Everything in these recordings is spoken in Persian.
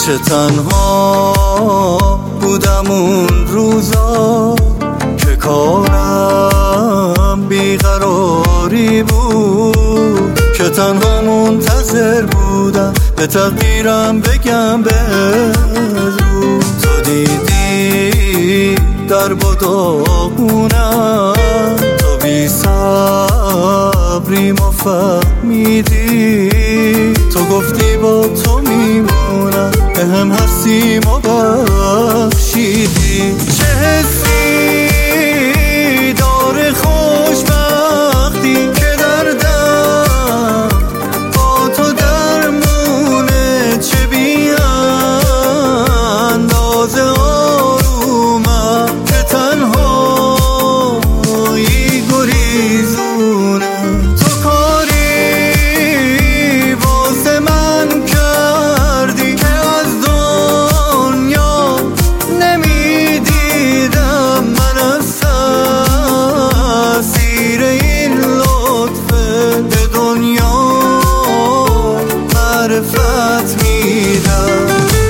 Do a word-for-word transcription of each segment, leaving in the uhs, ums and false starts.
چه تنها بودم اون روزا که کارم بیقراری بود، که تنها منتظر بودم به تقدیرم بگم بزود. تو دیدی در بداغونم، تو بی صبری ما فهمیدی، تو گفتی با تو میمونم، به هم هستیم و بخشیدی. چه حسی داره خوشبختی که دردم با تو درمونه، چه بی اندازه آرومم که تنهایی گریزونه. تو کاری واسه من کردی که از دنیا نمیدیدم، من از تأثیر این لطفه به دنیا معرفت میدم.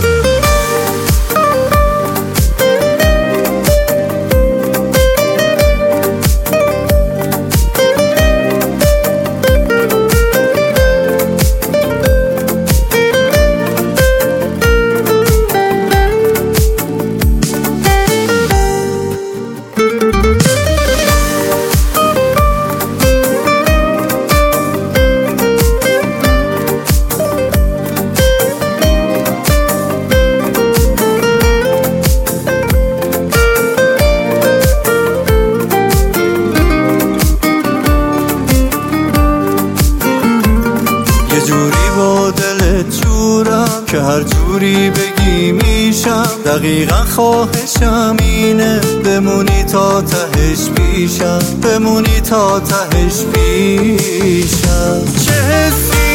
یه جوری با دلت جورم که هر جوری بگی میشم، دقیقا خواهشم اینه بمونی تا تهش پیشم، بمونی تا تهش پیشم. چه حسی